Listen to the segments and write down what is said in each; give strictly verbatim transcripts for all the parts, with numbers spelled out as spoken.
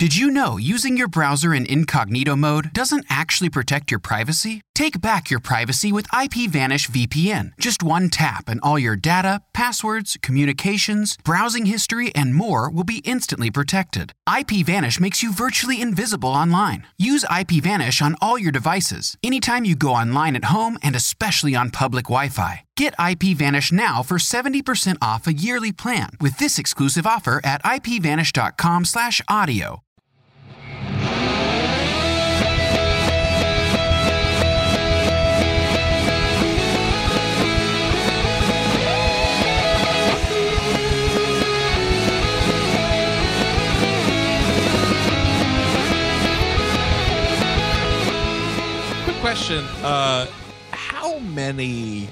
Did you know using your browser in incognito mode doesn't actually protect your privacy? Take back your privacy with IPVanish V P N. Just one tap and all your data, passwords, communications, browsing history, and more will be instantly protected. IPVanish makes you virtually invisible online. Use IPVanish on all your devices, anytime you go online at home and especially on public Wi-Fi. Get IPVanish now for seventy percent off a yearly plan with this exclusive offer at ipvanish.com slash audio. Quick question. Uh, how many...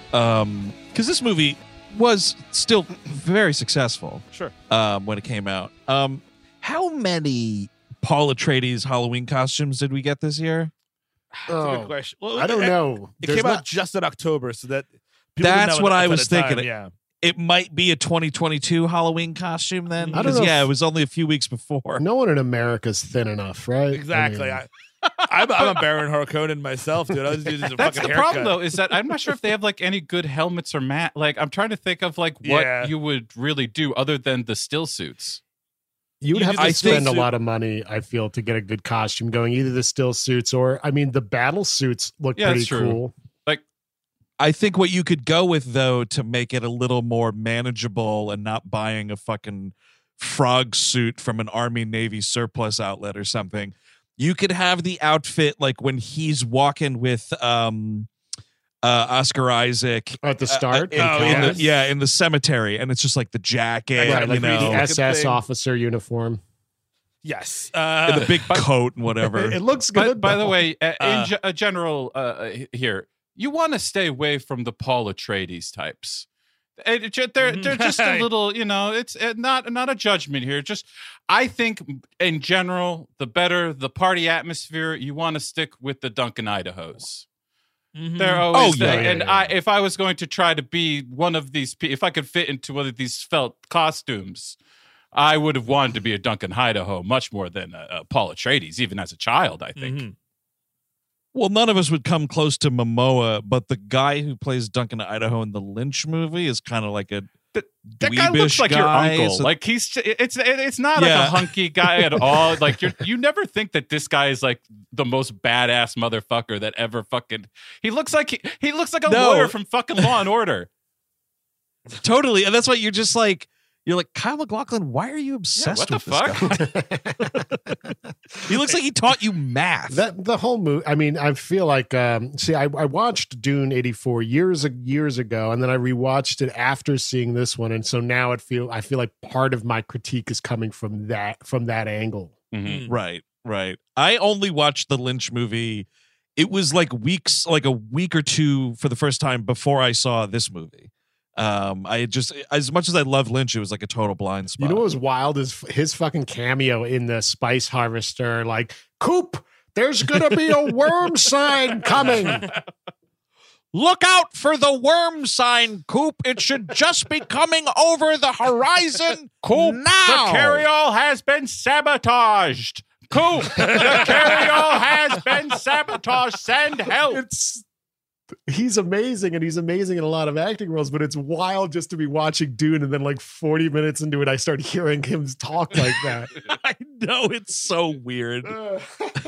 Um, because this movie was still very successful. Sure. Um, when it came out. Um, how many Paul Atreides Halloween costumes did we get this year? That's a Oh, good question. Well, I don't it, know. It There's came not- out just in October, so that people didn't That's know what at I the was time, thinking. Yeah. It might be a twenty twenty-two Halloween costume then. I don't Because know yeah, if- it was only a few weeks before. No one in America's thin enough, right? Exactly. I mean, I, I'm, I'm a Baron Harkonnen myself, dude. I was using a That's fucking the haircut. problem, though, is that I'm not sure if they have like any good helmets or mat. Like, I'm trying to think of like what Yeah. you would really do other than the still suits. you would You have do to the spend a suit- lot of money, I feel, to get a good costume going. Either the still suits or, I mean, the battle suits look Yeah, pretty that's true. cool. Like, I think what you could go with, though, to make it a little more manageable and not buying a fucking frog suit from an Army Navy surplus outlet or something, you could have the outfit like when he's walking with um, uh, Oscar Isaac At the uh, start? in, Oh, in yeah. the, yeah, in the cemetery, and it's just like the jacket, Right, you like the know, S- S S thing. officer uniform. Yes. and Uh, the big coat and whatever. It looks by, good. by the though. way, uh, in Uh, ge- a general uh, here, you want to stay away from the Paul Atreides types. It- it ju- they're they're just a little, you know. It's uh, not not a judgment here. Just I think in general, the better the party atmosphere, you want to stick with the Duncan Idahos. mhm. They're always Oh, the- yeah, yeah, and yeah. I if I was going to try to be one of these, pe- if I could fit into one of these felt costumes, I would have wanted to be a Duncan Idaho much more than a, a Paul Atreides, even as a child. I think. Mhm. Well, none of us would come close to Momoa, but the guy who plays Duncan Idaho in the Lynch movie is kind of like a That guy looks dweebish like your guy, uncle. so- Like he's it's it's not like Yeah. a hunky guy at all. Like you you never think that this guy is like the most badass motherfucker that ever fucking. He looks like he, he looks like a No. lawyer from fucking Law and Order. totally, and that's why you're just like you're like Kyle MacLachlan. Why are you obsessed what with the this guy? He looks like he taught you math. That the whole movie. I mean, I feel like. Um, see, I, I watched Dune eighty-four years years ago, and then I rewatched it after seeing this one, and so now it feel I feel like part of my critique is coming from that from that angle. Mhm. Right, right. I only watched the Lynch movie. It was like weeks, like a week or two for the first time before I saw this movie. Um, I had just, as much as I love Lynch, it was like a total blind spot. You know what was wild is his fucking cameo in the Spice Harvester. Like, Coop, there's gonna be a worm sign coming. Look out for the worm sign, Coop. It should just be coming over the horizon. Coop, now. the carryall has been sabotaged. Coop, the carryall has been sabotaged. Send help. It's he's amazing, and he's amazing in a lot of acting roles, but it's wild just to be watching Dune, and then like forty minutes into it, I start hearing him talk like that. I know, it's so weird. Um,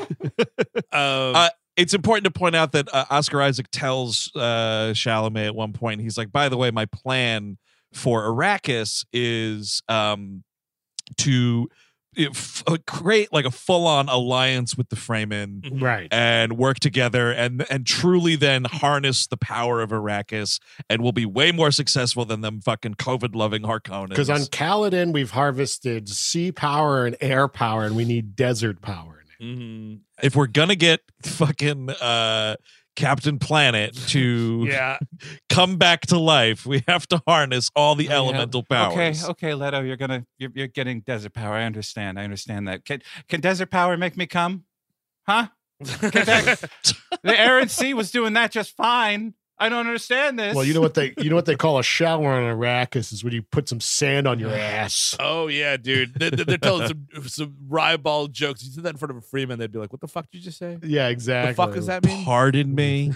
Uh, it's important to point out that uh, Oscar Isaac tells uh, Chalamet at one point, he's like, by the way, my plan for Arrakis is um, to if, uh, create like a full-on alliance with the Fremen Right. and work together and and truly then harness the power of Arrakis, and we'll be way more successful than them fucking COVID-loving Harkonnens. Because on Caladan, we've harvested sea power and air power, and we need desert power. mhm. if we're gonna get fucking uh, Captain Planet to Yeah. come back to life, we have to harness all the elemental powers. Okay, okay, Leto, you're gonna you're, you're getting desert power. I understand. I understand that. Can can desert power make me come? Huh? Can that, the air and sea was doing that just fine. I don't understand this. Well, you know what they you know what they call a shower on Arrakis is when you put some sand on your ass. Oh yeah, dude. They, they're telling some some ribald jokes. You said that in front of a Freeman, they'd be like, "What the fuck did you just say? Yeah, exactly. The fuck does that mean?" Pardon me.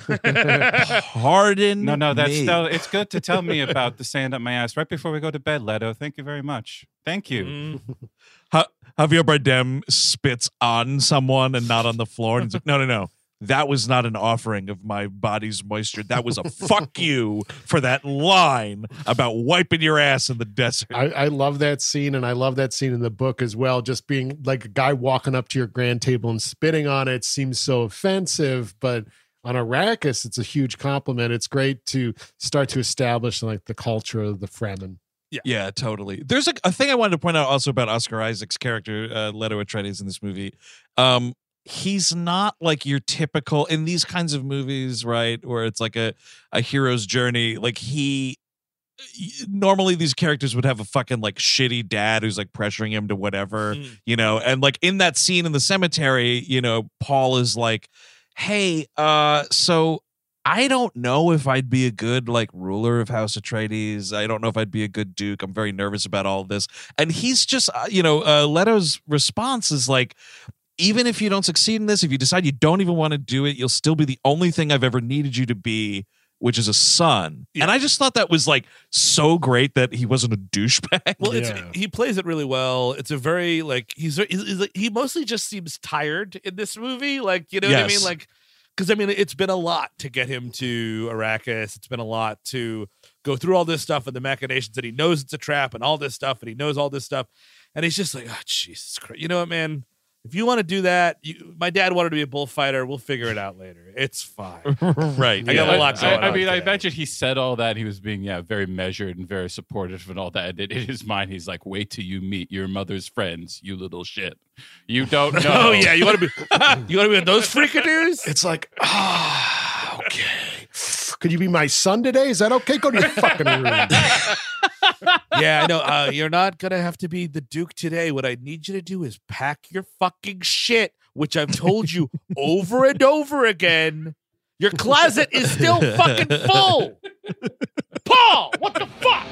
Pardon No, no, that's me. still, it's good to tell me about the sand up my ass right before we go to bed, Leto. Thank you very much. Thank you. Mm. Ha- Javier Bardem spits on someone and not on the floor. And he's like, no, no, no. That was not an offering of my body's moisture. That was a fuck you for that line about wiping your ass in the desert. I, I love that scene, and I love that scene in the book as well. Just being like a guy walking up to your grand table and spitting on it seems so offensive, but on Arrakis, it's a huge compliment. It's great to start to establish like the culture of the Fremen. Yeah. yeah, totally. There's a, a thing I wanted to point out also about Oscar Isaac's character, uh, Leto Atreides, in this movie. Um, he's not like your typical in these kinds of movies, right? Where it's like a, a hero's journey. Like he normally these characters would have a fucking like shitty dad who's like pressuring him to whatever, mm. you know, and like in that scene in the cemetery, you know, Paul is like, hey, uh, so I don't know if I'd be a good like ruler of House Atreides. I don't know if I'd be a good duke. I'm very nervous about all of this. And he's just, uh, you know, uh, Leto's response is like, even if you don't succeed in this, if you decide you don't even want to do it, you'll still be the only thing I've ever needed you to be, which is a son. Yeah. And I just thought that was like so great that he wasn't a douchebag. Well, it's, yeah. he plays it really well. It's a very like he's, he's, he's like, he mostly just seems tired in this movie. Like, you know yes. what I mean? Like, because I mean, it's been a lot to get him to Arrakis. It's been a lot to go through all this stuff and the machinations, and he knows it's a trap and all this stuff, and he knows all this stuff, and he's just like, oh Jesus Christ, you know what, man? If you want to do that, you, my dad wanted to be a bullfighter. We'll figure it out later. It's fine. Right. I got yeah. a lot going I, I on mean, today. I imagine he said all that. He was being, yeah, very measured and very supportive and all that. And in his mind, he's like, wait till you meet your mother's friends, you little shit. You don't know. Oh, yeah. You want to be You want to be with those freakadoos? It's like, ah, oh, okay. Could you be my son today? Is that okay? Go to your fucking room. Yeah, I know. Uh, you're not going to have to be the Duke today. What I need you to do is pack your fucking shit, which I've told you over and over again. Your closet is still fucking full. Paul, what the fuck?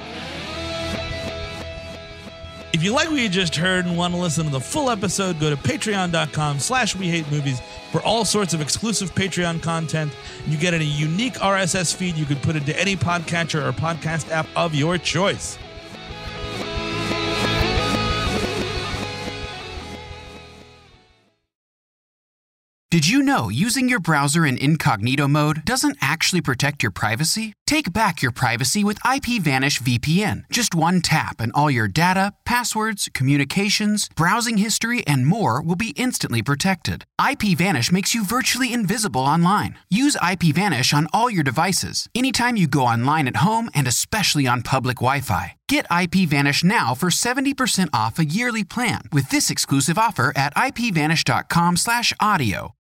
If you like what you just heard and want to listen to the full episode, go to patreon.com slash we hate movies for all sorts of exclusive Patreon content. You get a unique R S S feed you could put into any podcatcher or podcast app of your choice. Did you know using your browser in incognito mode doesn't actually protect your privacy? Take back your privacy with IPVanish V P N. Just one tap and all your data, passwords, communications, browsing history, and more will be instantly protected. IPVanish makes you virtually invisible online. Use IPVanish on all your devices, anytime you go online at home and especially on public Wi-Fi. Get IPVanish now for seventy percent off a yearly plan with this exclusive offer at ipvanish.com slash audio.